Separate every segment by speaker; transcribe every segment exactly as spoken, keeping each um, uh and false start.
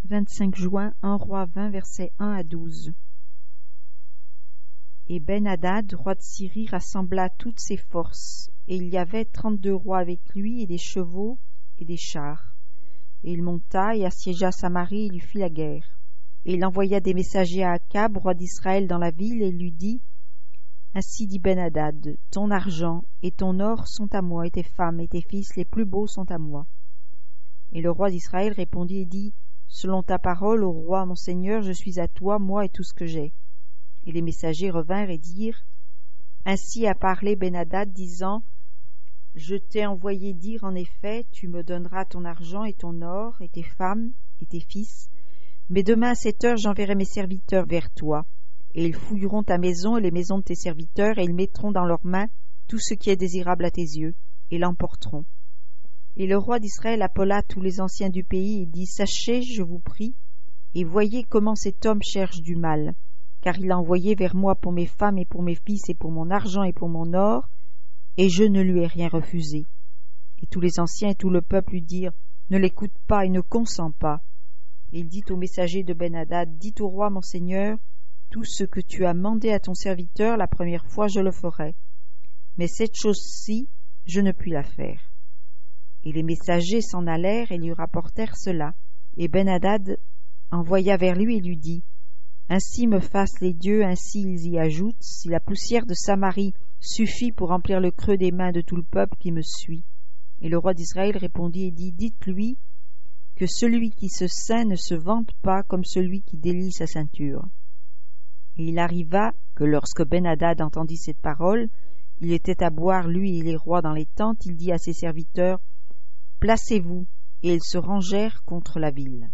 Speaker 1: vingt-cinq juin, un roi vingt, versets un à douze. Et Ben-Hadad, roi de Syrie, rassembla toutes ses forces, et il y avait trente-deux rois avec lui, et des chevaux et des chars. Et il monta et assiégea Samarie et lui fit la guerre. Et il envoya des messagers à Akab, roi d'Israël, dans la ville, et lui dit: Ainsi dit Ben-Hadad, ton argent et ton or sont à moi, et tes femmes et tes fils les plus beaux sont à moi. Et le roi d'Israël répondit et dit: Selon ta parole, ô roi, mon seigneur, je suis à toi, moi et tout ce que j'ai. Et les messagers revinrent et dirent: Ainsi a parlé Ben-Hadad, disant: Je t'ai envoyé dire en effet, tu me donneras ton argent et ton or, et tes femmes et tes fils. Mais demain à cette heure j'enverrai mes serviteurs vers toi, et ils fouilleront ta maison et les maisons de tes serviteurs, et ils mettront dans leurs mains tout ce qui est désirable à tes yeux, et l'emporteront. Et le roi d'Israël appela tous les anciens du pays et dit: Sachez, je vous prie, et voyez comment cet homme cherche du mal, car il a envoyé vers moi pour mes femmes et pour mes fils et pour mon argent et pour mon or, et je ne lui ai rien refusé. Et tous les anciens et tout le peuple lui dirent: Ne l'écoute pas et ne consens pas. Et il dit au messager de Ben-Hadad: Dis au roi, mon seigneur, tout ce que tu as mandé à ton serviteur la première fois, je le ferai. Mais cette chose-ci, je ne puis la faire. Et les messagers s'en allèrent et lui rapportèrent cela. Et Ben-Hadad envoya vers lui et lui dit: Ainsi me fassent les dieux, ainsi ils y ajoutent, si la poussière de Samarie suffit pour remplir le creux des mains de tout le peuple qui me suit. Et le roi d'Israël répondit et dit: Dites-lui que celui qui se ceint ne se vante pas comme celui qui délie sa ceinture. Et il arriva que lorsque Ben-Hadad entendit cette parole, il était à boire, lui et les rois, dans les tentes. Il dit à ses serviteurs: Placez-vous, et ils se rangèrent contre la ville.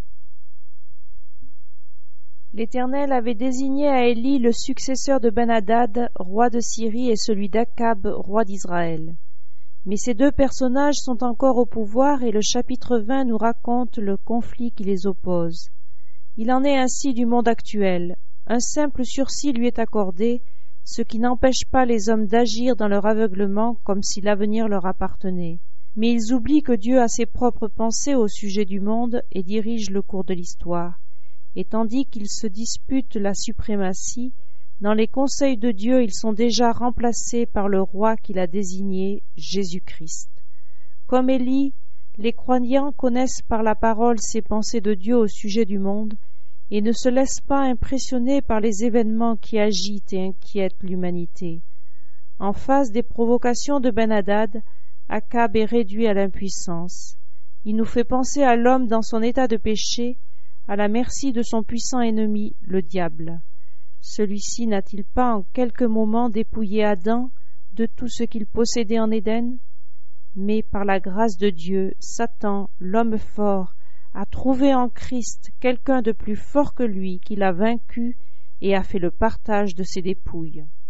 Speaker 2: L'Éternel avait désigné à Élie le successeur de Ben-Hadad, roi de Syrie, et celui d'Akab, roi d'Israël. Mais ces deux personnages sont encore au pouvoir, et le chapitre vingt nous raconte le conflit qui les oppose. Il en est ainsi du monde actuel. Un simple sursis lui est accordé, ce qui n'empêche pas les hommes d'agir dans leur aveuglement comme si l'avenir leur appartenait. Mais ils oublient que Dieu a ses propres pensées au sujet du monde et dirige le cours de l'histoire. Et tandis qu'ils se disputent la suprématie, dans les conseils de Dieu, ils sont déjà remplacés par le roi qu'il a désigné, Jésus-Christ. Comme Élie, les croyants connaissent par la parole ces pensées de Dieu au sujet du monde et ne se laissent pas impressionner par les événements qui agitent et inquiètent l'humanité. En face des provocations de Ben-Hadad, Akab est réduit à l'impuissance. Il nous fait penser à l'homme dans son état de péché, à la merci de son puissant ennemi, le diable. Celui-ci n'a-t-il pas en quelques moments dépouillé Adam de tout ce qu'il possédait en Éden? Mais par la grâce de Dieu, Satan, l'homme fort, a trouvé en Christ quelqu'un de plus fort que lui qui l'a vaincu et a fait le partage de ses dépouilles.